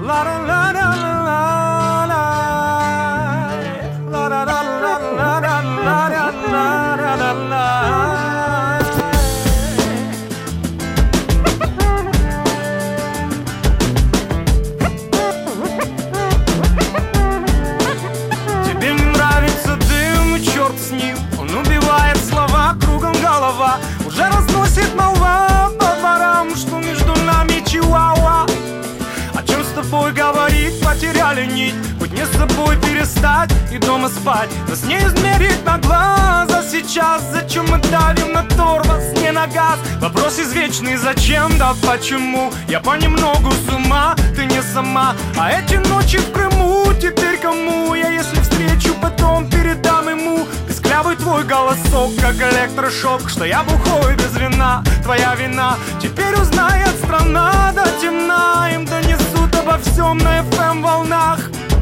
Тебе не нравится дым, и черт с ним. Он убивает слова, кругом голова. Уже разносит молва по дворам, что между нами чиуауа. О чем с тобой говорить, потеряли нить. Быть не с собой перестать и дома спать. Нас не измерить на глаза сейчас. Зачем мы давим на тормоз, не на газ? Вопрос извечный, зачем, да почему? Я понемногу с ума, ты не сама. А эти ночи в Крыму теперь кому? Я если встречу, потом передам ему. Песклявый твой голосок, как электрошок. Что я бухой без вина, твоя вина. Теперь узнает страна до темна. Им донесут обо всем на FM волнах.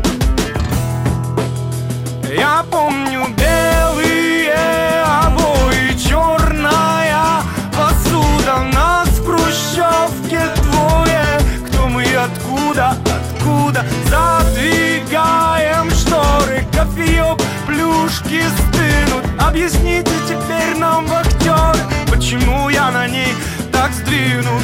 Я помню белые обои, черная посуда. Нас в хрущевке двое. Кто мы и откуда, откуда? Задвигаем шторы, кофеек, плюшки стынут. Объясните теперь нам, вахтеры, почему я на ней так сдвинут.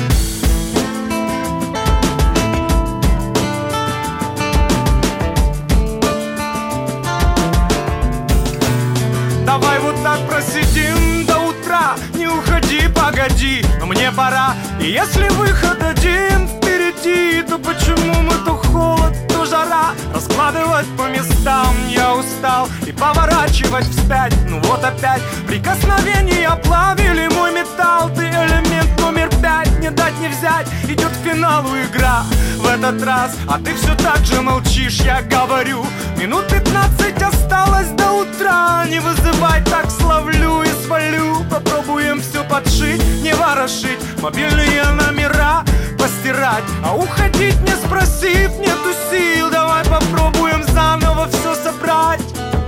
Давай вот так просидим до утра. Не уходи, погоди, но мне пора. И если выход один впереди, то почему мы то холод, то жара? Раскладывать по местам я устал и поворачивать вспять. Ну вот опять прикосновения плавили мой металл. Ты элемент номер 5, не дать не взять. Идет к финалу игра в этот раз, а ты все так же молчишь, я говорю. Минут 15 осталось до утра. Не вызывай, так словлю и свалю. Попробуем все подшить, не ворошить. Мобильные номера постирать. А уходить не спросив, нету сил. Давай попробуем заново все собрать.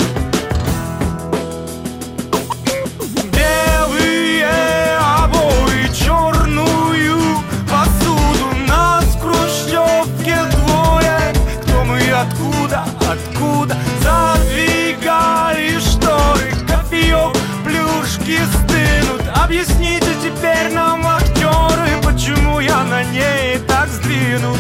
Белые обои, черную посуду. Нас в хрущевке двое. Кто мы и откуда, откуда? Задвигали шторы, кофеек, плюшки стынут. Объясните теперь нам, вахтеры, почему я на ней так сдвинут.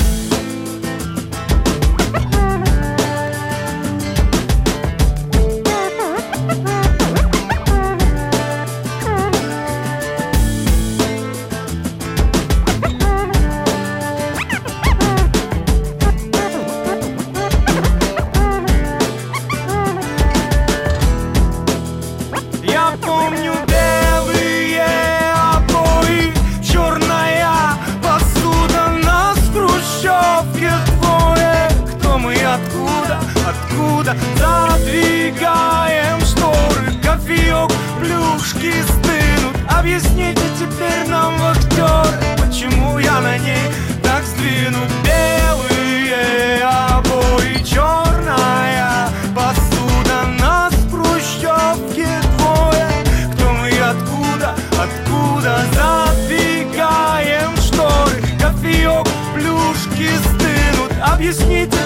Я помню белые обои, черная посуда. Нас в хрущевке двое. Кто мы и откуда, откуда? Задвигаем шторы, кофеек, плюшки стынут. Объясните теперь нам, вахтеры, почему я на ней так сдвинут. Белые обои, черная посуда. Нас в хрущевке двое. Кто мы и откуда, откуда? Задвигаем шторы, кофеек, плюшки стынут. Объясните